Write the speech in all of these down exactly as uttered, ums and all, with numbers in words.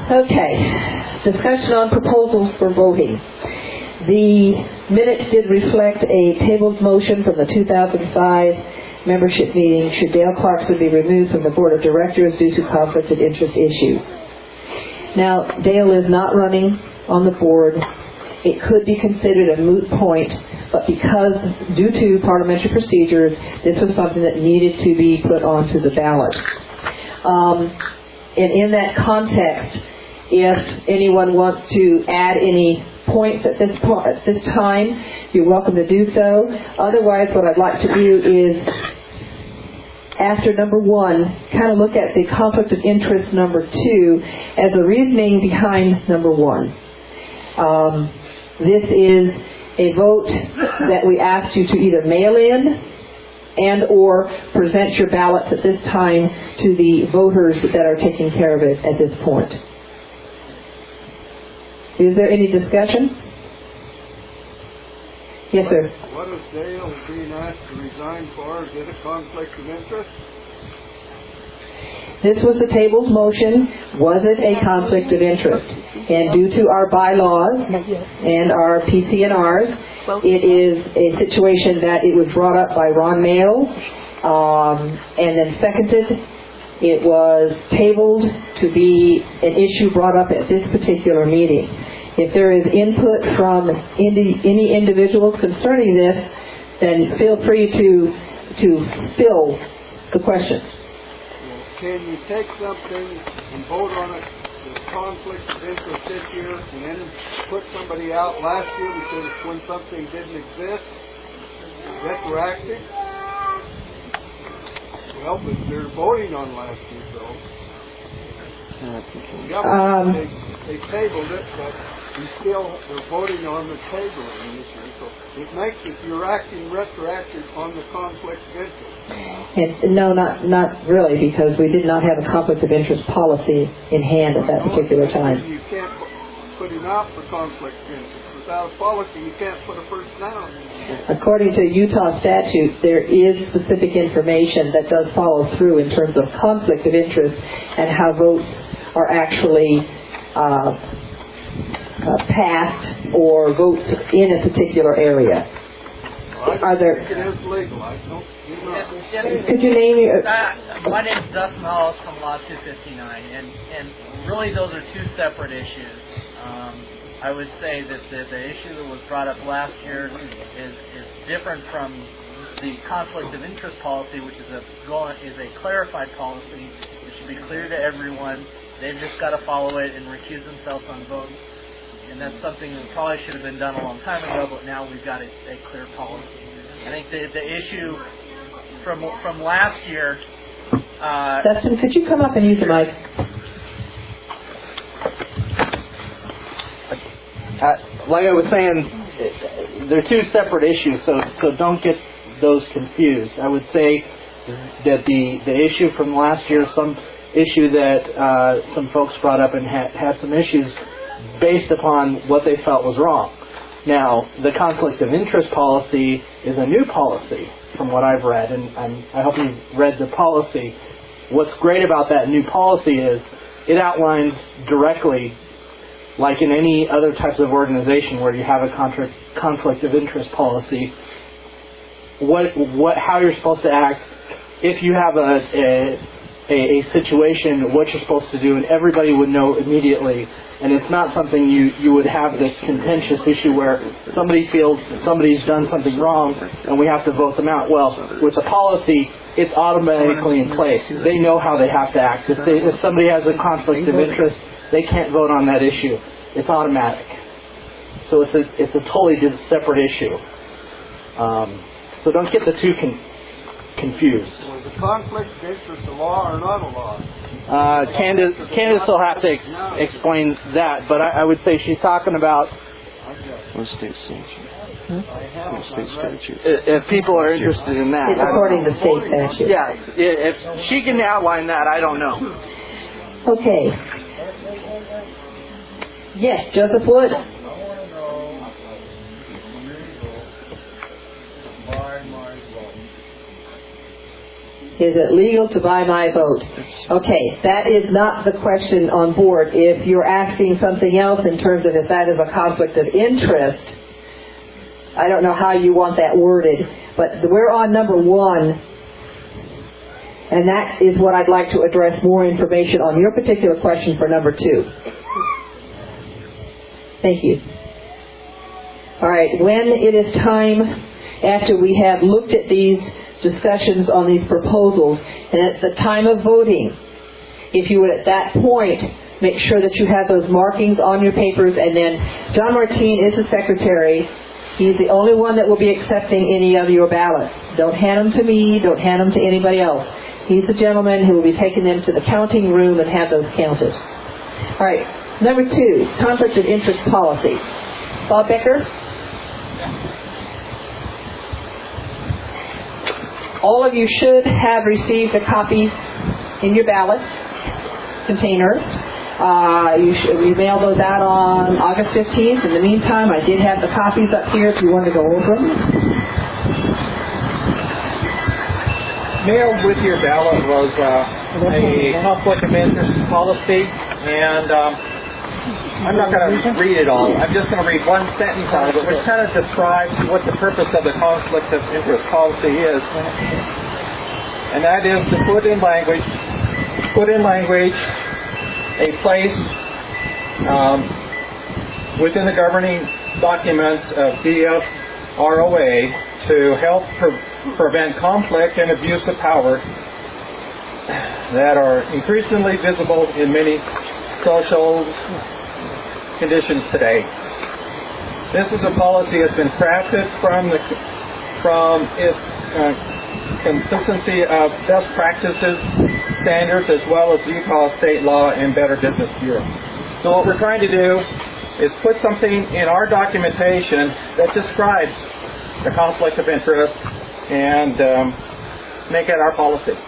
Okay. Discussion on proposals for voting. The minutes did reflect a tabled motion from the two thousand five membership meeting should Dale Clarkson be removed from the board of directors due to conflict of interest issues. Now, Dale is not running on the board. It could be considered a moot point, but because, due to parliamentary procedures, this was something that needed to be put onto the ballot. Um, and in that context, if anyone wants to add any points at this point, at this time, you're welcome to do so. Otherwise, what I'd like to do is, after number one, kind of look at the conflict of interest number two as a reasoning behind number one. Um, this is a vote that we asked you to either mail in and or present your ballots at this time to the voters that are taking care of it at this point. Is there any discussion? Yes, sir. What is Dale being asked to resign for? Is it a conflict of interest? This was the table's motion. Was it a conflict of interest? And due to our bylaws and our P C N Rs, it is a situation that it was brought up by Ron Mayo um, and then seconded. It was tabled to be an issue brought up at this particular meeting. If there is input from indi- any individuals concerning this, then feel free to to fill the questions. Well, can you take something and vote on it with conflict of interest this year and then put somebody out last year because when something didn't exist, retroactive? Well, but they're voting on last year, though. Yeah, Um, they, they tabled it, but we still they're voting on the tabling this year. So it makes it you're acting retroactive on the conflict of interest. And no, not not really, because we did not have a conflict of interest policy in hand at that particular time. You can't put him out for conflict of interest. Without a policy, you can't put a person down. According to Utah statute, there is specific information that does follow through in terms of conflict of interest and how votes are actually uh, uh, passed or votes in a particular area. Well, are there? It is legal. I don't. You know. Could you name your? Uh, my name is Dustin Hollis from Law two fifty-nine, and and really those are two separate issues. Um, I would say that the, the issue that was brought up last year is, is different from the conflict of interest policy, which is a is a clarified policy. It should be clear to everyone. They've just got to follow it and recuse themselves on votes. And that's something that probably should have been done a long time ago, but now we've got a, a clear policy. I think the, the issue from from last year... Uh, Dustin, could you come up and use the mic? Uh, like I was saying, they're two separate issues, so so don't get those confused. I would say that the, the issue from last year, some issue that uh, some folks brought up and had, had some issues based upon what they felt was wrong. Now, the conflict of interest policy is a new policy from what I've read, and I'm, I hope you've read the policy. What's great about that new policy is it outlines directly, like in any other types of organization where you have a contra- conflict of interest policy, what, what, how you're supposed to act if you have a, a, a situation, what you're supposed to do, and everybody would know immediately. And it's not something you, you would have this contentious issue where somebody feels somebody's done something wrong and we have to vote them out. Well, with a policy, it's automatically in place. They know how they have to act. If, they, if somebody has a conflict of interest, they can't vote on that issue. It's automatic. So it's a it's a totally just separate issue. Um, so don't get the two con- confused. Was the conflict of interest a law or not a law? Uh, Candace, Candace will have to ex- explain that, but I, I would say she's talking about What state statute? What state statute? if people are interested in that. It's according to state statute. Yeah, if she can outline that, I don't know. Okay. Yes, Joseph Wood. Is it legal to buy my vote? Okay, that is not the question on board. If you're asking something else in terms of if that is a conflict of interest, I don't know how you want that worded, but we're on number one, and that is what I'd like to address more information on your particular question for number two. Thank you. All right, when it is time, after we have looked at these discussions on these proposals, and at the time of voting, if you would at that point make sure that you have those markings on your papers, and then John Martin is the secretary. He's the only one that will be accepting any of your ballots. Don't hand them to me, don't hand them to anybody else. He's the gentleman who will be taking them to the counting room and have those counted. All right, number two, conflict of interest policy. Bob Becker? All of you should have received a copy in your ballot container. Uh, you, should, we mailed those out on August fifteenth. In the meantime, I did have the copies up here if you want to go over them. Mailed with your ballot was uh, a conflict of interest policy, and um, I'm not going to read it all. I'm just going to read one sentence out of it, which kind of describes what the purpose of the conflict of interest policy is. And that is to put in language, put in language a place um, within the governing documents of D F R O A to help pre- prevent conflict and abuse of power that are increasingly visible in many social conditions today. This is a policy that's been crafted from the from its uh, consistency of best practices, standards, as well as Utah state law and Better Business Bureau. So what we're trying to do is put something in our documentation that describes the conflict of interest and um, make it our policy.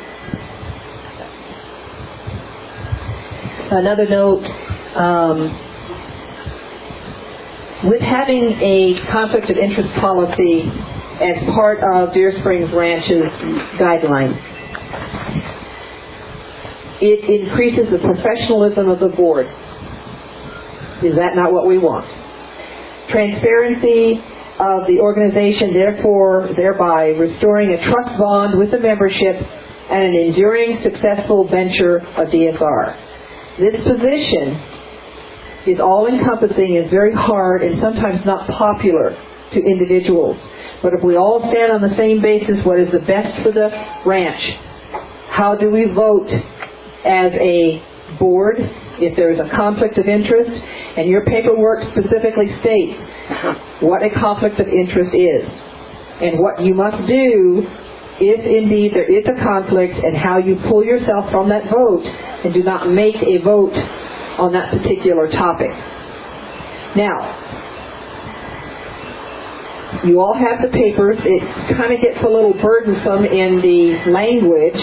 Another note, um, with having a conflict of interest policy as part of Deer Springs Ranch's guidelines, it increases the professionalism of the board. Is that not what we want? Transparency of the organization, therefore, thereby restoring a trust bond with the membership and an enduring, successful venture of D S R. This position is all-encompassing, is very hard, and sometimes not popular to individuals. But if we all stand on the same basis, what is the best for the ranch? How do we vote as a board if there is a conflict of interest? And your paperwork specifically states what a conflict of interest is and what you must do if indeed there is a conflict, and how you pull yourself from that vote and do not make a vote on that particular topic. Now, you all have the papers. It kind of gets a little burdensome in the language.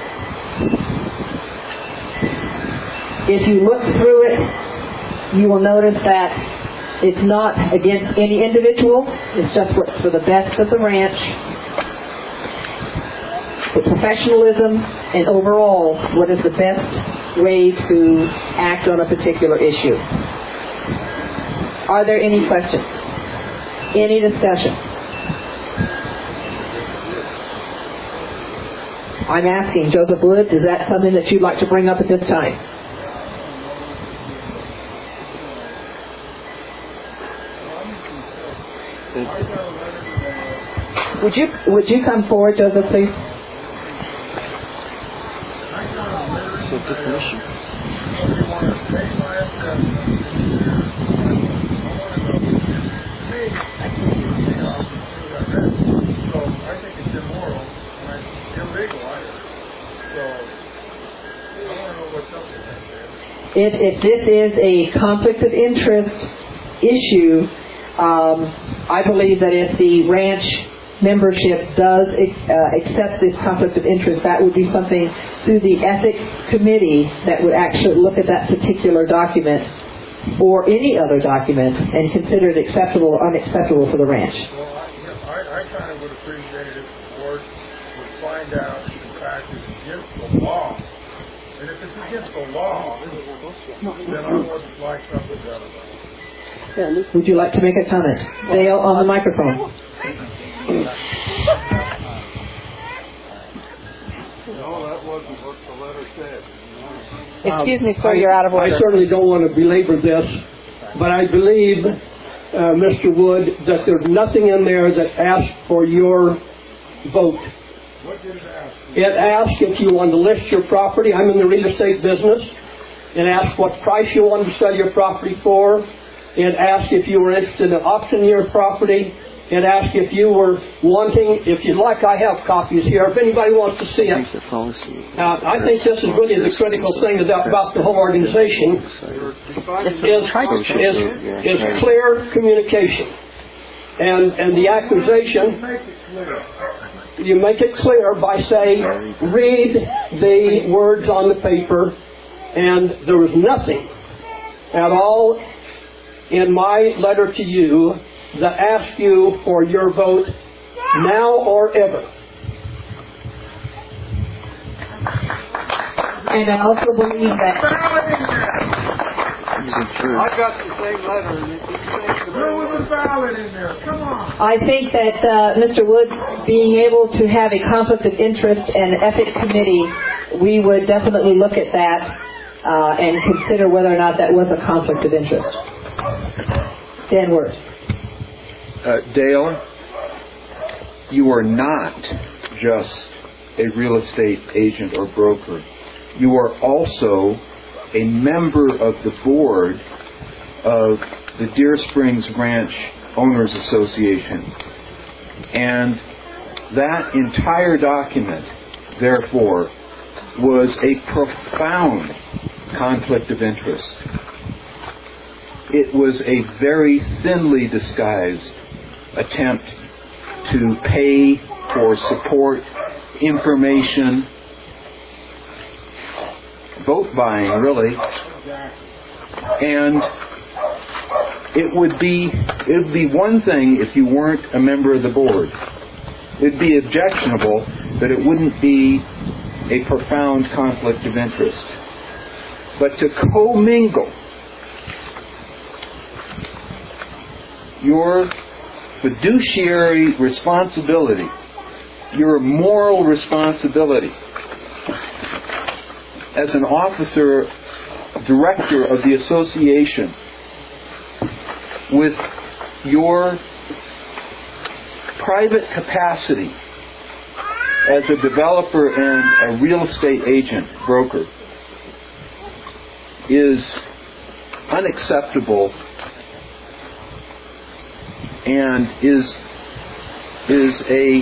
If you look through it, you will notice that it's not against any individual. It's just what's for the best of the ranch, the professionalism, and overall what is the best way to act on a particular issue. Are there any questions? Any discussion? I'm asking, Joseph Woods, is that something that you'd like to bring up at this time? Would you would you come forward, Joseph, please? So the commission. If, if this is a conflict of interest issue, um, I believe that if the ranch membership does uh, accept this conflict of interest, that would be something through the ethics committee that would actually look at that particular document or any other document and consider it acceptable or unacceptable for the ranch. Well, I, you know, I, I kind of would appreciate it if the board would find out the fact fact is against the law. And if it's against the law, then I wouldn't like something done about it. Would you like to make a comment? Dale, on the microphone. No, that wasn't what the letter said. Excuse me, sir, you're out of order. I certainly don't want to belabor this, but I believe, uh, Mister Wood, that there's nothing in there that asks for your vote. What did it ask? It asks if you want to list your property. I'm in the real estate business. It asks what price you want to sell your property for. It asks if you were interested in auctioning your property. It asks if you were wanting, if you'd like, I have copies here, if anybody wants to see it. Now, I think this is really the critical thing about, about the whole organization, is, is, is clear communication. And, and the accusation, you make it clear by saying, read the words on the paper, and there was nothing at all in my letter to you that asks you for your vote now or ever. And I also believe that I got the same letter, and it just says the There was a ballot in there. Come on. I think that uh, Mister Woods being able to have a conflict of interest and ethics committee, we would definitely look at that uh, and consider whether or not that was a conflict of interest. Dan Wirth. Uh, Dale, you are not just a real estate agent or broker. You are also a member of the board of the Deer Springs Ranch Owners Association. And that entire document, therefore, was a profound conflict of interest. It was a very thinly disguised attempt to pay for support, information, vote buying, really. And it would be it would be one thing if you weren't a member of the board. It'd be objectionable, but it wouldn't be a profound conflict of interest. But to commingle your fiduciary responsibility, your moral responsibility as an officer, director of the association, with your private capacity as a developer and a real estate agent, broker, is unacceptable and is is a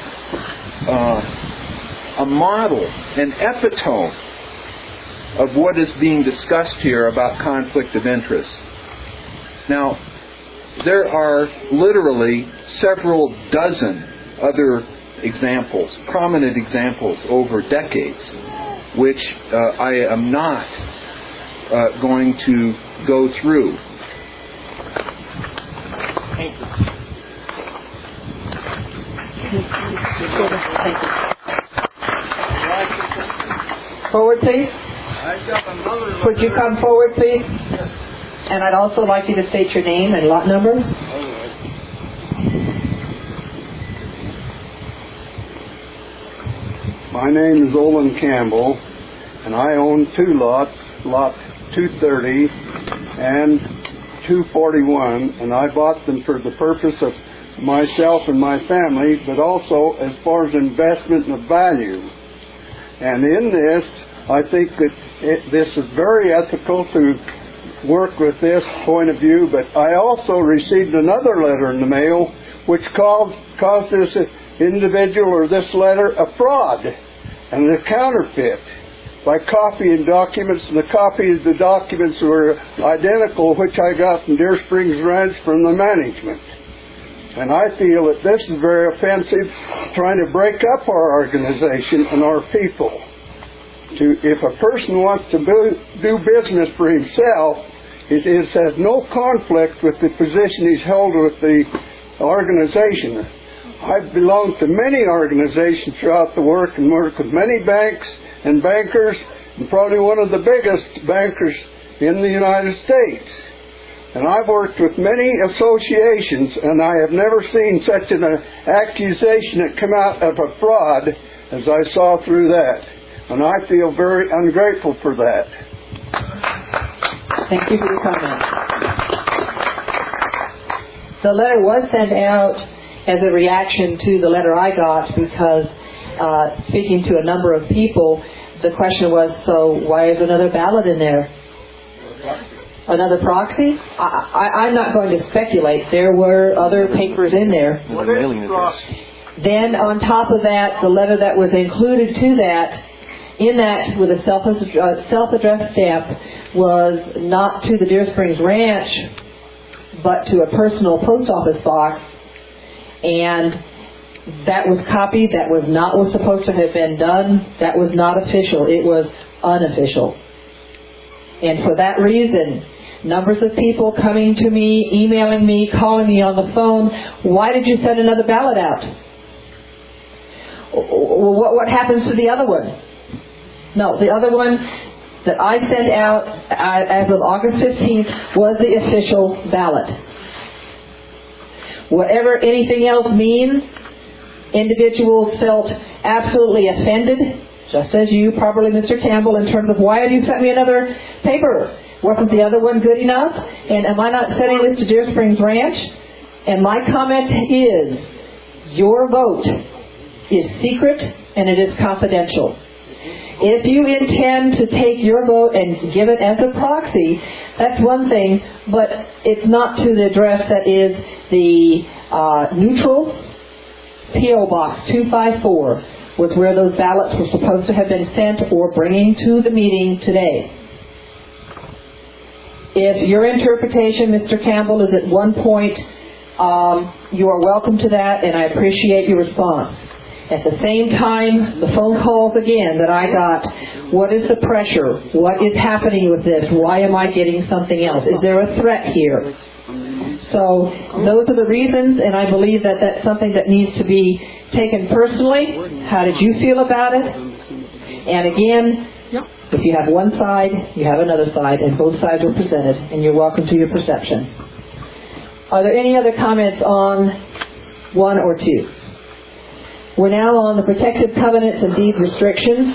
uh, a model, an epitome of what is being discussed here about conflict of interest. Now, there are literally several dozen other examples, prominent examples over decades, which uh, I am not uh, going to go through. Thank you. Forward, please. I got another Would you come forward, please? And I'd also like you to state your name and lot number. My name is Olin Campbell, and I own two lots, lot two thirty and two forty-one, and I bought them for the purpose of myself and my family, but also as far as investment of value. And in this, I think that it, this is very ethical to work with this point of view, but I also received another letter in the mail which called, caused this individual or this letter a fraud and a counterfeit by copying documents, and the copy of the documents were identical, which I got from Deer Springs Ranch from the management. And I feel that this is very offensive, trying to break up our organization and our people. To, if a person wants to do, do business for himself, it is, has no conflict with the position he's held with the organization. I've belonged to many organizations throughout the work and worked with many banks and bankers, and probably one of the biggest bankers in the United States. And I've worked with many associations, and I have never seen such an accusation that come out of a fraud as I saw through that. And I feel very ungrateful for that. Thank you for your comment. The letter was sent out as a reaction to the letter I got because uh, speaking to a number of people, the question was, so why is another ballot in there? Another proxy? I, I, I'm not going to speculate. There were other papers in there. What is proxy? Then on top of that, the letter that was included to that, in that with a self, uh, self-addressed stamp, was not to the Deer Springs Ranch, but to a personal post office box. And that was copied. That was not what was supposed to have been done. That was not official. It was unofficial. And for that reason, numbers of people coming to me, emailing me, calling me on the phone, why did you send another ballot out? What, what happens to the other one? No, the other one that I sent out as of August fifteenth was the official ballot. Whatever anything else means, individuals felt absolutely offended, just as you probably, Mister Campbell, in terms of why have you sent me another paper? Wasn't the other one good enough? And am I not sending this to Deer Springs Ranch? And my comment is, your vote is secret and it is confidential. If you intend to take your vote and give it as a proxy, that's one thing, but it's not to the address that is the uh, neutral P O Box two five four, was where those ballots were supposed to have been sent or bringing to the meeting today. If your interpretation, Mister Campbell, is at one point, um, you are welcome to that, and I appreciate your response. At the same time, the phone calls again that I got, what is the pressure? What is happening with this? Why am I getting something else? Is there a threat here? So those are the reasons, and I believe that that's something that needs to be taken personally. How did you feel about it? And again, if you have one side, you have another side, and both sides are presented, and you're welcome to your perception. Are there any other comments on one or two? We're now on the protective covenants and deed restrictions.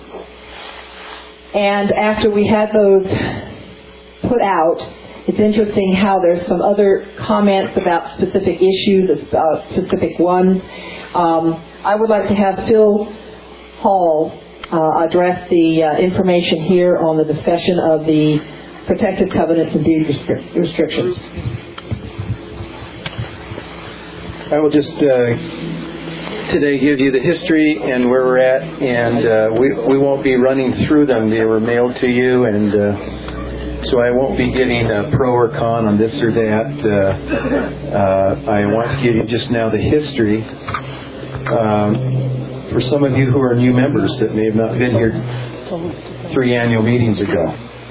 And after we had those put out, it's interesting how there's some other comments about specific issues, about specific ones. Um, I would like to have Phil Hall uh, address the uh, information here on the discussion of the protective covenants and deed restri- restrictions. I will just uh, today give you the history and where we're at, and uh, we, we won't be running through them. They were mailed to you, and uh, so I won't be giving a pro or con on this or that. Uh, uh, I want to give you just now the history um, for some of you who are new members that may have not been here three annual meetings ago.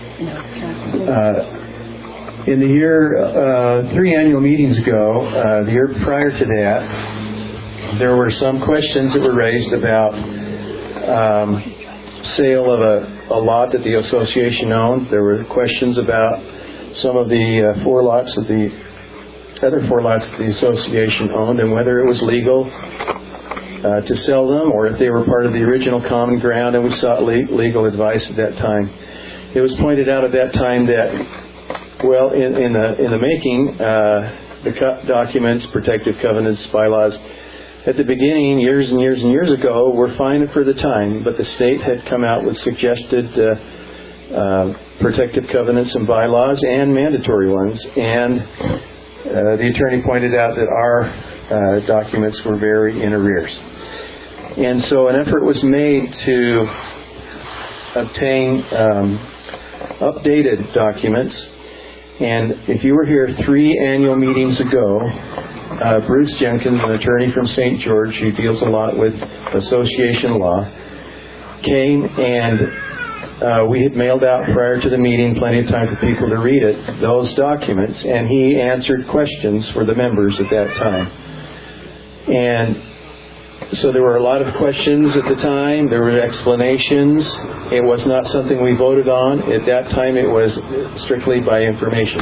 Uh, in the year, uh, three annual meetings ago, uh, the year prior to that, there were some questions that were raised about um, sale of a, a lot that the association owned. There were questions about some of the uh, four lots of the other four lots that the association owned and whether it was legal uh, to sell them or if they were part of the original common ground, and we sought le- legal advice at that time. It was pointed out at that time that, well, in, in the in the making, uh, the co- documents, protective covenants, bylaws, at the beginning, years and years and years ago, were fine for the time, but the state had come out with suggested uh, uh, protective covenants and bylaws and mandatory ones. And uh, the attorney pointed out that our uh, documents were very in arrears. And so an effort was made to obtain um, updated documents. And if you were here three annual meetings ago, Uh, Bruce Jenkins, an attorney from Saint George who deals a lot with association law, came and uh, we had mailed out prior to the meeting, plenty of time for people to read it, those documents, and he answered questions for the members at that time. And so there were a lot of questions at the time. There were explanations. It was not something we voted on. At that time, it was strictly by information.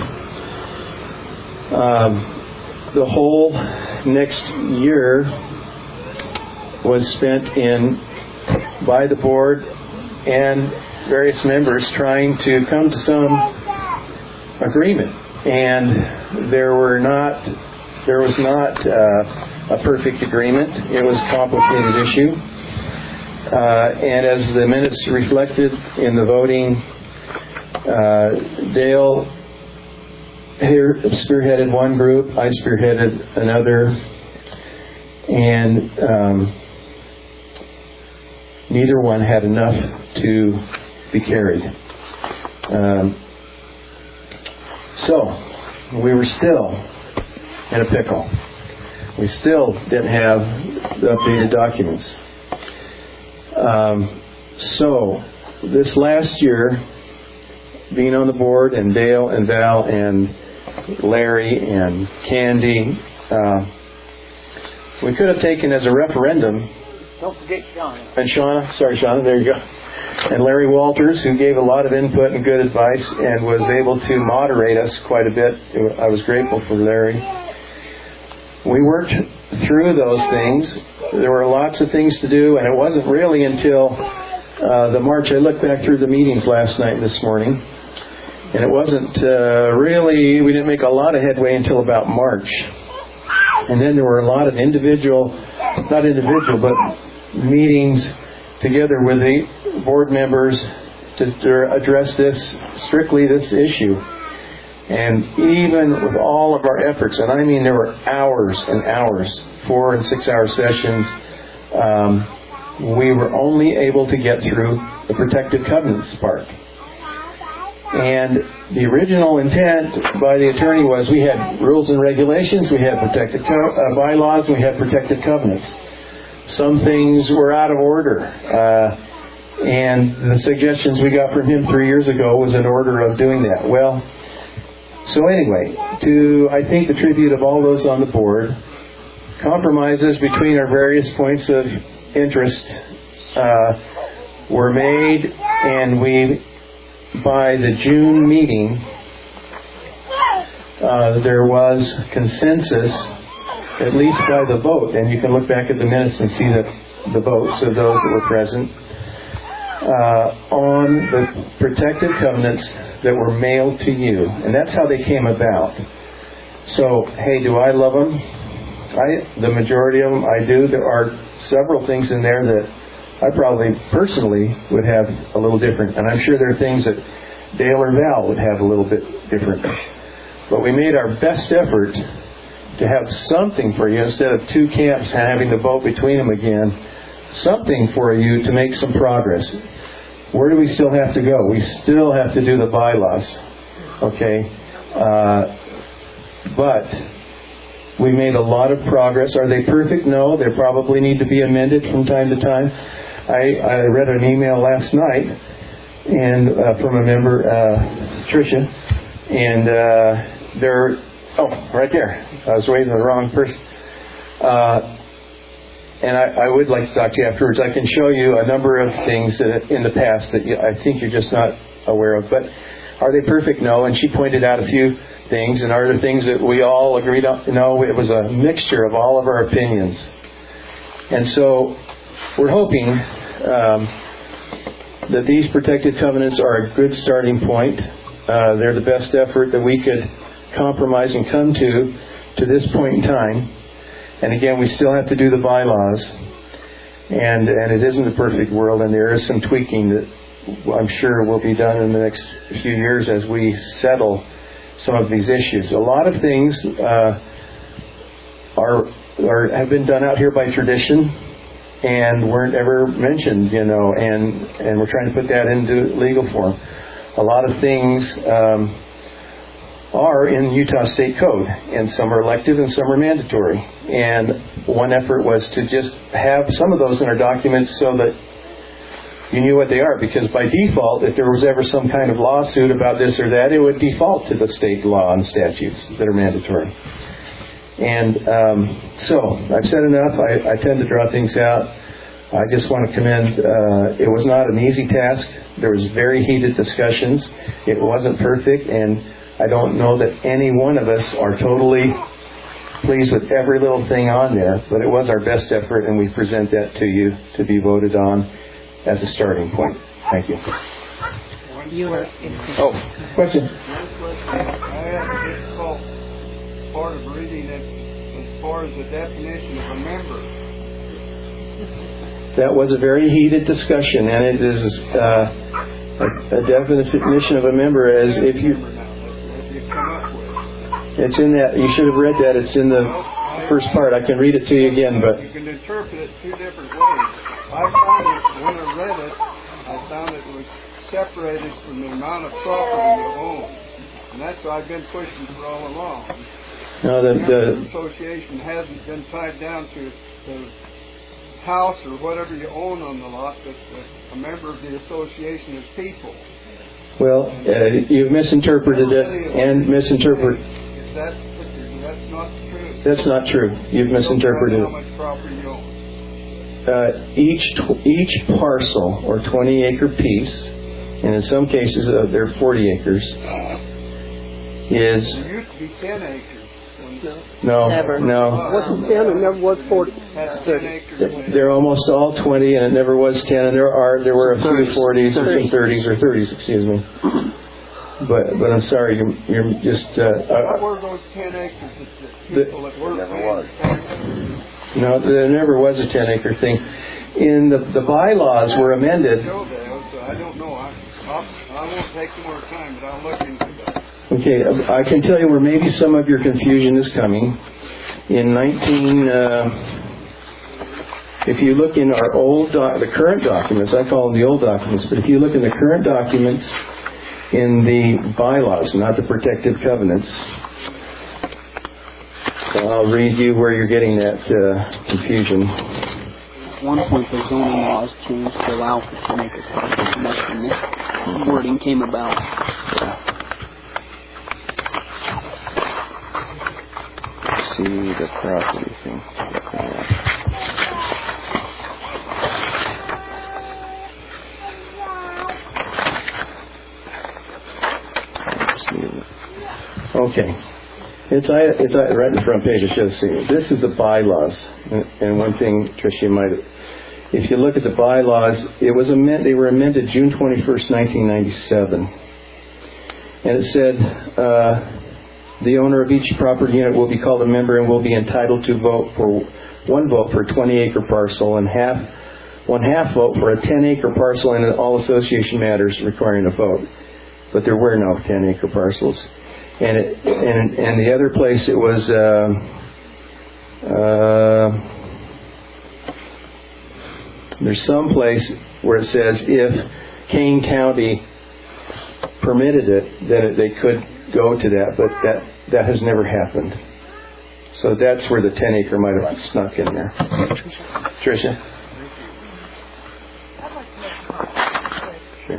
Um, the whole next year was spent in by the board and various members trying to come to some agreement. And there were not, there was not uh, a perfect agreement. It was a complicated issue. Uh, and as the minutes reflected in the voting, uh, Dale here spearheaded one group, I spearheaded another, and um, neither one had enough to be carried. Um, so, we were still in a pickle. We still didn't have the updated documents. Um, so, this last year, being on the board, and Dale and Val and Larry and Candy, uh, we could have taken as a referendum. Don't forget Shauna. And Shauna, sorry Shauna, there you go. And Larry Walters, who gave a lot of input and good advice and was able to moderate us quite a bit. I was grateful for Larry. We worked through those things. There were lots of things to do, and it wasn't really until uh, the March. I looked back through the meetings last night and this morning, and it wasn't uh, really, we didn't make a lot of headway until about March. And then there were a lot of individual, not individual, but meetings together with the board members to, to address this, strictly this issue. And even with all of our efforts, and I mean there were hours and hours, four and six hour sessions, um, we were only able to get through the protective covenants part. And the original intent by the attorney was we had rules and regulations, we had protected co- uh, bylaws, and we had protected covenants. Some things were out of order. Uh, and the suggestions we got from him three years ago was in order of doing that. Well, so anyway, to, I think, the tribute of all those on the board, compromises between our various points of interest uh, were made, and we, by the June meeting, uh, there was consensus, at least by the vote, and you can look back at the minutes and see the, the votes of those that were present, uh, on the protective covenants that were mailed to you. And that's how they came about. So, hey, do I love them? I, the majority of them, I do. There are several things in there that I probably personally would have a little different. And I'm sure there are things that Dale or Val would have a little bit different. But we made our best effort to have something for you instead of two camps and having to vote between them again. Something for you to make some progress. Where do we still have to go? We still have to do the bylaws. Okay? Uh, but we made a lot of progress. Are they perfect? No. They probably need to be amended from time to time. I, I read an email last night and uh, from a member, uh, Tricia, and uh, they're, oh, right there. I was waiting for the wrong person. Uh, and I, I would like to talk to you afterwards. I can show you a number of things that in the past that you, I think you're just not aware of. But are they perfect? No. And she pointed out a few things. And are there things that we all agreed on? No, it was a mixture of all of our opinions. And so we're hoping um, that these protected covenants are a good starting point. Uh, they're the best effort that we could compromise and come to to this point in time. And again, we still have to do the bylaws. And and it isn't a perfect world, and there is some tweaking that I'm sure will be done in the next few years as we settle some of these issues. A lot of things uh, are, are have been done out here by tradition and weren't ever mentioned, you know, and, and we're trying to put that into legal form. A lot of things um, are in Utah State Code, and some are elective and some are mandatory. And one effort was to just have some of those in our documents so that you knew what they are, because by default, if there was ever some kind of lawsuit about this or that, it would default to the state law and statutes that are mandatory. And um, so, I've said enough. I, I tend to draw things out. I just want to commend, uh, it was not an easy task. There was very heated discussions. It wasn't perfect, and I don't know that any one of us are totally pleased with every little thing on there, but it was our best effort, and we present that to you to be voted on as a starting point. Thank you. You are Oh, question? I had a difficult part of reading it as far as the definition of a member. That was a very heated discussion, and it is uh, a, a definition of a member as if you... It's in that, you should have read that, it's in the first part. I can read it to you again, but... You can interpret it two different ways. I found it, when I read it, I found it was separated from the amount of property you own. And that's what I've been pushing for all along. No, the, the association hasn't been tied down to the house or whatever you own on the lot, but a member of the association is people. Well, uh, you've misinterpreted it and misinterpreted... That's, that's not true. That's not true. You've misinterpreted How much property you own? Uh, each tw- each parcel or twenty acre piece, and in some cases uh, they're forty acres, is It used to be ten acres. no, Never. no. Wasn't ten and never was forty. Had ten acres. They're almost all twenty, and it never was ten. And there are there were a few forties and some thirties or thirties, excuse me. But but I'm sorry, you're, you're just. Uh, What uh, were those ten acres that the people that worked paying? no, there never was a ten acre thing. In the the bylaws were amended. Show that, so I don't know. I, I'll, I won't take more time, but I'll look into that. Okay, I can tell you where maybe some of your confusion is coming. In nineteen, uh, if you look in our old, doc, the current documents, I call them the old documents, but if you look in the current documents in the bylaws, not the protective covenants, so I'll read you where you're getting that uh, confusion. At one point, the zoning laws changed to allow for ten acre parcels, and that's when this wording came about. See the property thing. Okay. It's, it's right in the front page. I should have seen it. This is the bylaws. And one thing, Tricia, you might have, if you look at the bylaws, it was amend, they were amended June twenty-first, nineteen ninety-seven. And it said, uh, the owner of each property unit will be called a member and will be entitled to vote for one vote for a twenty acre parcel and half one half vote for a ten acre parcel in all association matters requiring a vote. But there were no ten acre parcels. And it, and and the other place it was uh, uh, there's some place where it says if Kane County permitted it, then it, they could go to that, but that that has never happened. So that's where the ten acre might have snuck in there. Tricia? Sure.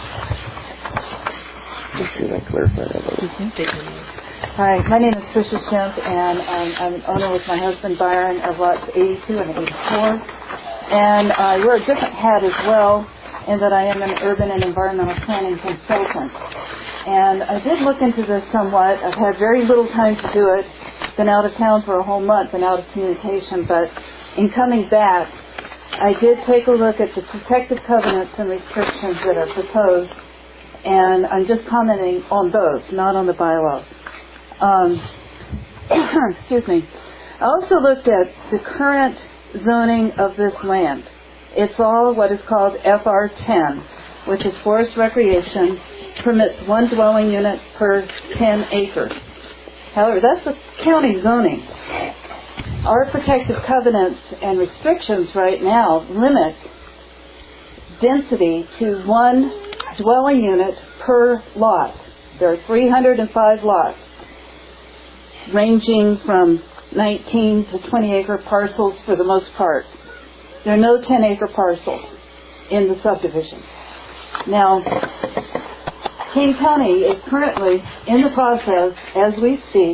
Let's see if I clarify that a little. Hi, my name is Tricia Shemp, and um, I'm an owner with my husband Byron of lots eighty-two and eighty-four. And uh, we're a different hat as well, in that I am an urban and environmental planning consultant. And I did look into this somewhat. I've had very little time to do it. Been out of town for a whole month and out of communication. But in coming back, I did take a look at the protective covenants and restrictions that are proposed. And I'm just commenting on those, not on the bylaws. Um, excuse me. I also looked at the current zoning of this land. It's all what is called F R ten, which is forest recreation, permits one dwelling unit per ten acres. However, that's the county zoning. Our protective covenants and restrictions right now limit density to one dwelling unit per lot. There are three hundred five lots, ranging from nineteen to twenty acre parcels for the most part. There are no ten acre parcels in the subdivision. Now, King County is currently in the process, as we speak,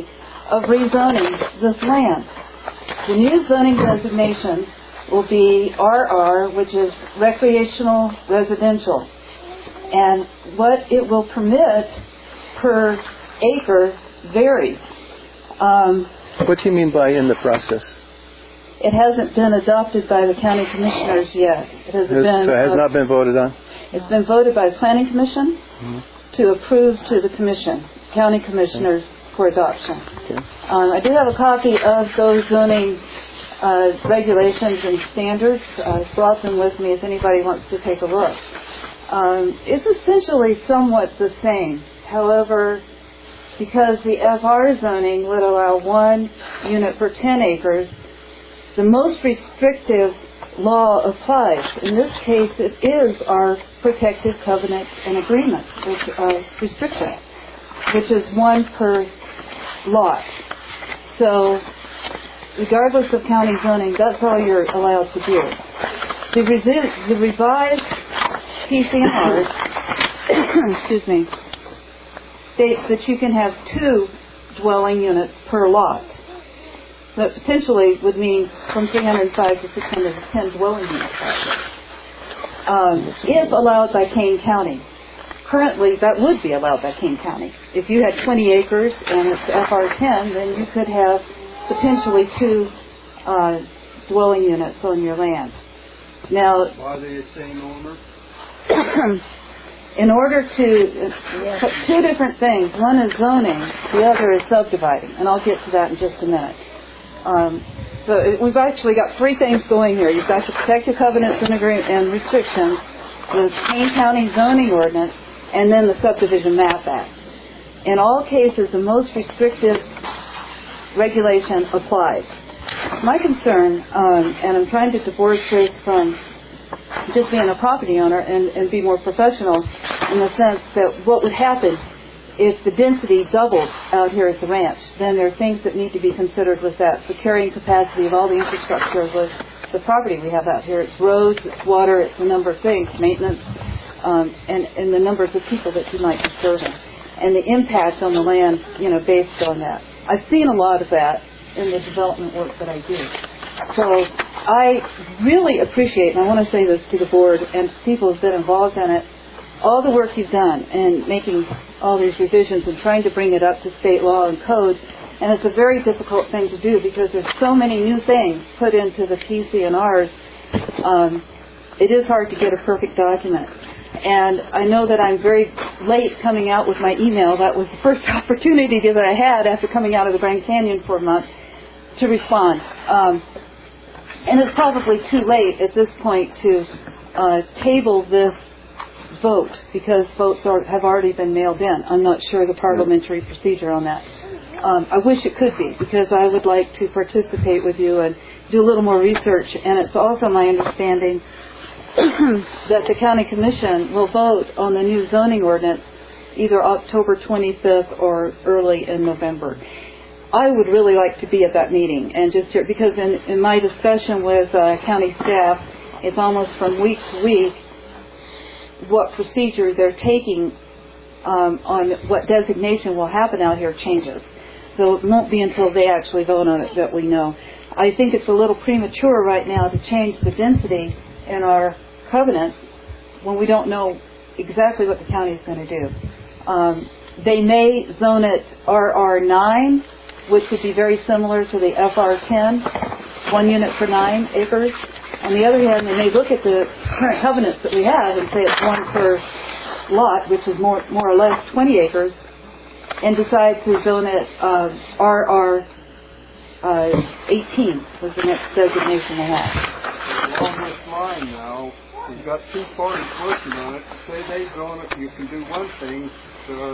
of rezoning this land. The new zoning designation will be R R, which is recreational residential. And what it will permit per acre varies. Um, what do you mean by in the process? It hasn't been adopted by the county commissioners yet. It has been. So it has uh, not been voted on? It's been voted by the planning commission mm-hmm. to approve to the commission, county commissioners okay. for adoption. Okay. Um, I do have a copy of those zoning uh, regulations and standards. I brought them with me if anybody wants to take a look. Um, it's essentially somewhat the same. However, because the F R zoning would allow one unit per ten acres, the most restrictive law applies. In this case, it is our protective covenant and agreement with uh, restriction, which is one per lot. So, regardless of county zoning, that's all you're allowed to do. The, resi- the revised P C N Rs, excuse me, states that you can have two dwelling units per lot. That potentially would mean from three hundred five to six hundred ten dwelling units. Um, if allowed by Kane County. Currently, that would be allowed by Kane County. If you had twenty acres and it's F R ten, then you could have potentially two uh, dwelling units on your land. Now, why are they the same owner? In order to uh, two different things. One is zoning, the other is subdividing, and I'll get to that in just a minute. Um, so it, we've actually got three things going here. You've got the protective covenants and, agree- and restrictions, the Kane County zoning ordinance, and then the Subdivision Map Act. In all cases, the most restrictive regulation applies. My concern, um, and I'm trying to divorce this from just being a property owner and, and be more professional in the sense that what would happen if the density doubled out here at the ranch, then there are things that need to be considered with that. The carrying capacity of all the infrastructure of the, the property we have out here. It's roads, it's water, it's a number of things, maintenance, um, and, and the numbers of people that you might be serving. And the impact on the land, you know, based on that. I've seen a lot of that in the development work that I do. So I really appreciate, and I want to say this to the board and to people who've been involved in it, all the work you've done in making all these revisions and trying to bring it up to state law and code. And it's a very difficult thing to do because there's so many new things put into the P C N Rs. Um, it is hard to get a perfect document. And I know that I'm very late coming out with my email. That was the first opportunity that I had after coming out of the Grand Canyon for a month to respond. Um, and it's probably too late at this point to uh, table this vote because votes are, have already been mailed in. I'm not sure the parliamentary procedure on that. Um, I wish it could be because I would like to participate with you and do a little more research. And it's also my understanding that the county commission will vote on the new zoning ordinance either October twenty-fifth or early in November. I would really like to be at that meeting and just hear, because in, in my discussion with uh, county staff, it's almost from week to week what procedure they're taking um, on what designation will happen out here changes. So it won't be until they actually vote on it that we know. I think it's a little premature right now to change the density in our covenant when we don't know exactly what the county is going to do. Um, they may zone it R R nine, which would be very similar to the F R ten, one unit per nine acres. On the other hand, they may look at the current covenants that we have and say it's one per lot, which is more more or less twenty acres, and decide to zone it uh, R R eighteen was the next designation they have. Along this line now, we've got two parties working on it. Say they zone it, you can do one thing. The,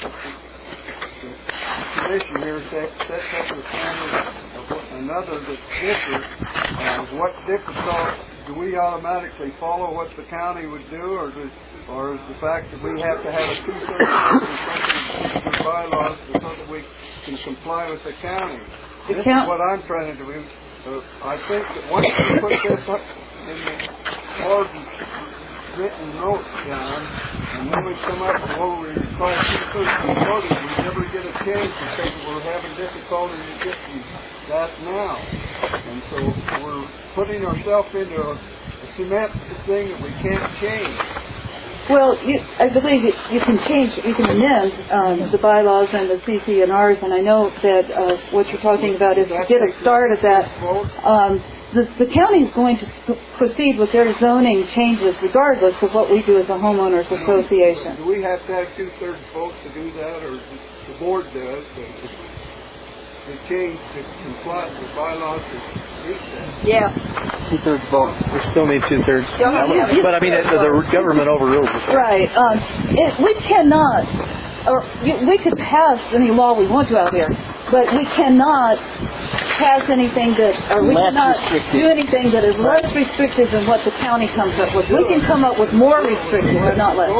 the commission here set, sets up a standard of another that's different. Uh, what difference do we automatically follow what the county would do, or does, or is the fact that we have to have a two-thirds vote in bylaws so that we can comply with the county? This is what I'm trying to do. Uh, I think that once we put this up in the large written notes down, and then we come up with what we require two-thirds voting, we never get a change because we're having difficulty getting that now. And so we're putting ourselves into a, a cement thing that we can't change. Well, you, I believe you, you can change, you can amend um, the bylaws and the C C N Rs, and I know that uh, what you're talking about is to get a start at that. Um, the, the county is going to proceed with their zoning changes regardless of what we do as a homeowners association. Do we have to have two-thirds votes to do that, or the board does? To change, to comply with bylaws to meet that? Yeah. Two-thirds vote. We still need two-thirds. Yeah, yeah. But I mean, the, the government overrules us. Right. Um, it, we cannot, or we could pass any law we want to out here, but we cannot pass anything that, or we Less cannot restrictive. do anything that is less restrictive than what the county comes up with. We can come up with more restrictive, but not less.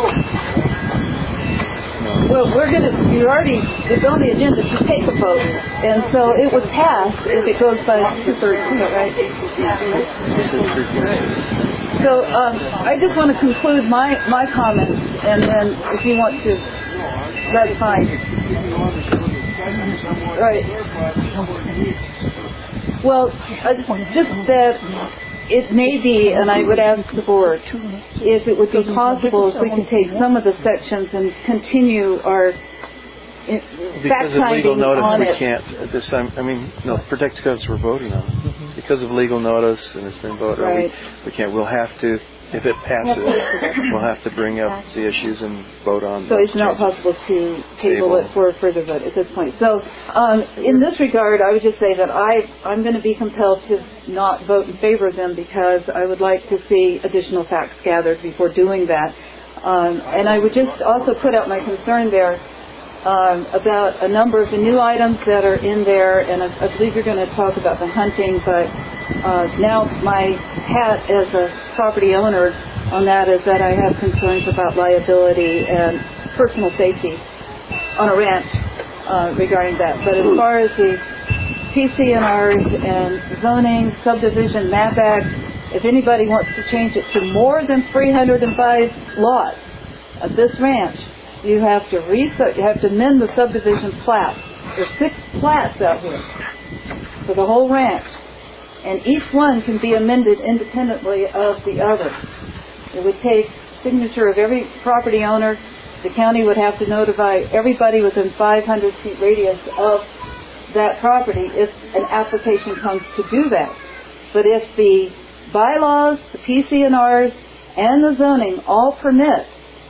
Well, we're going to, you already, it's on the agenda to take a vote, and so it would pass if it goes by two-thirds, right? So um, I just want to conclude my, my comments, and then if you want to, that's fine. Right. Well, uh, just that it may be, and I would ask the board, if it would be possible if we can take some of the sections and continue our Because of legal fact-finding notice, on we it. can't at this time. I mean, no, protected covenants we're voting on. Mm-hmm. Because of legal notice and it's been voted on, Right. we, we can't. We'll have to, if it passes, we'll have to bring up the issues and vote on. So those it's not changes. possible to table Table. it for a further vote at this point. So um, in this regard, I would just say that I, I'm going to be compelled to not vote in favor of them because I would like to see additional facts gathered before doing that. Um, and I would just also put out my concern there um, about a number of the new items that are in there, and I, I believe you're going to talk about the hunting, but uh, now my hat as a property owner on that is that I have concerns about liability and personal safety on a ranch uh, regarding that. But as far as the P C N Rs and zoning, subdivision, map act, if anybody wants to change it to more than three hundred five lots of this ranch, you have to research, you have to amend the subdivision plat. There's six plats out here for the whole ranch, and each one can be amended independently of the other. It would take signature of every property owner. The county would have to notify everybody within five hundred feet radius of that property if an application comes to do that. But if the bylaws, the P C N Rs, and the zoning all permit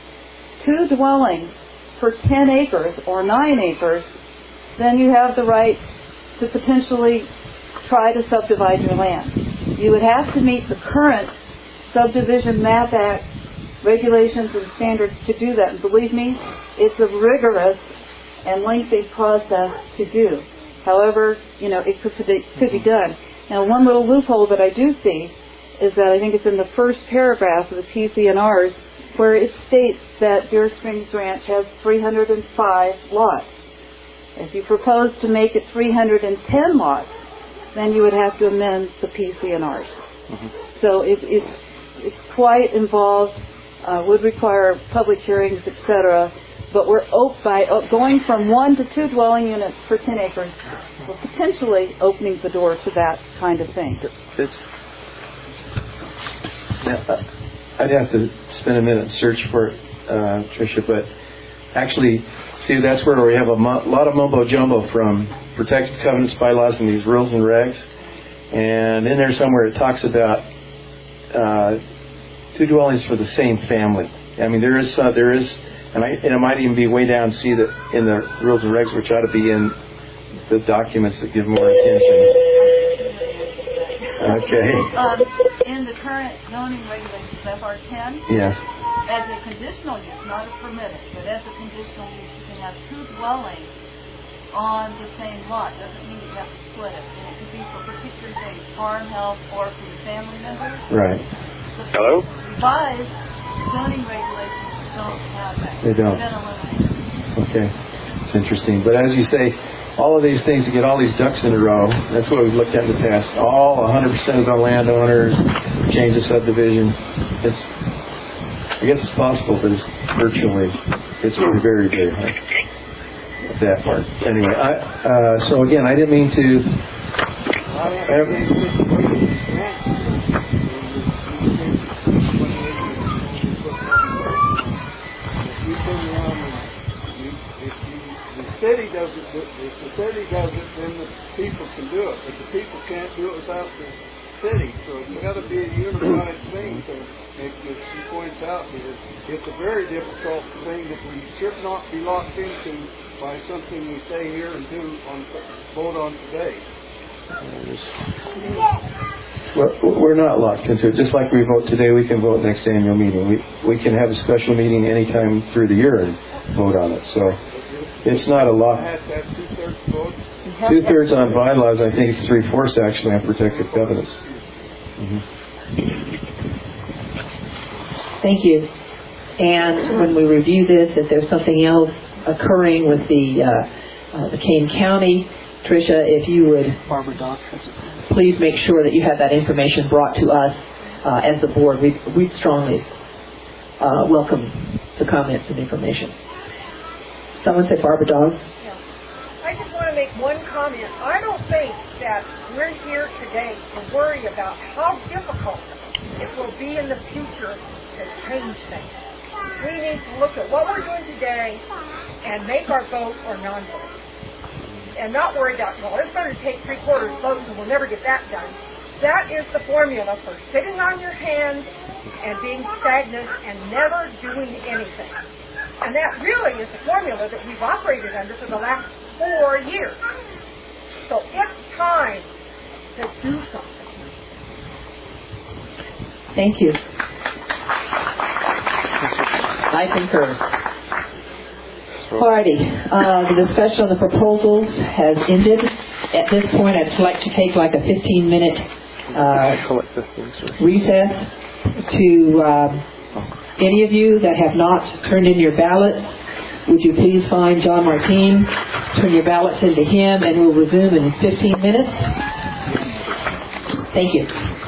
two dwellings per ten acres or nine acres, then you have the right to potentially try to subdivide your land. You would have to meet the current Subdivision Map Act regulations and standards to do that. And believe me, it's a rigorous and lengthy process to do. However, you know, it could, it could be done. Now, one little loophole that I do see is that I think it's in the first paragraph of the P C N Rs where it states that Deer Springs Ranch has three hundred five lots. If you propose to make it three hundred ten lots, then you would have to amend the P C N Rs. Mm-hmm. So it, it, it's quite involved, uh, would require public hearings, et cetera. But we're op- by op- going from one to two dwelling units per ten acres, we're potentially opening the door to that kind of thing. It's, now, I'd have to spend a minute and search for it, uh, Tricia, but actually, see, that's where we have a mo- lot of mumbo-jumbo from protected covenants, bylaws, and these rules and regs. And in there somewhere it talks about uh, two dwellings for the same family. I mean, there is, uh, there is, and, I, and it might even be way down, see that in the rules and regs, which ought to be in the documents that give more attention. Okay. Um, in the current zoning regulations, F R ten, Yes. as a conditional use, not a permitted, but as a conditional use, you can have two dwellings on the same lot. Doesn't mean you have to split it. And it could be for particular things, farm help, or for your family members. Right. The Hello? revised zoning regulations don't have that. They don't. Then eliminate. Okay. It's interesting. But as you say, all of these things to get all these ducks in a row, that's what we've looked at in the past. All one hundred percent of the landowners, change the subdivision. It's, I guess it's possible, but it's virtually, it's very, very hard. that part. Anyway, I, uh, so again, I didn't mean to. Have, the city does it, if the city does it, then the people can do it, but the people can't do it without the city, so it's got to be a unified thing. So, as she points out, it's, it's a very difficult thing that we should not be locked into by something we say here and do on vote on today. Well, we're not locked into it. Just like we vote today, we can vote next annual meeting. We we can have a special meeting anytime through the year and vote on it. So it's not a lock. Two-thirds on bylaws. I think it's three-fourths actually on protected covenants. Mm-hmm. Thank you. And when we review this, if there's something else occurring with the uh, uh, the Kane County, Tricia, if you would please make sure that you have that information brought to us uh, as the board. We we strongly uh, welcome the comments and information. Someone said Barbara Dawes. Yeah. I just want to make one comment. I don't think that we're here today to worry about how difficult it will be in the future to change things. We need to look at what we're doing today and make our vote or non-vote. And not worry about, well, it's going to take three-quarters votes and we'll never get that done. That is the formula for sitting on your hands and being stagnant and never doing anything. And that really is the formula that we've operated under for the last four years. So it's time to do something. Thank you. I concur. Alrighty, uh, the discussion on the proposals has ended. At this point, I'd like to take like a fifteen-minute uh, recess to um, any of you that have not turned in your ballots. Would you please find John Martin, turn your ballots into him, and we'll resume in fifteen minutes. Thank you.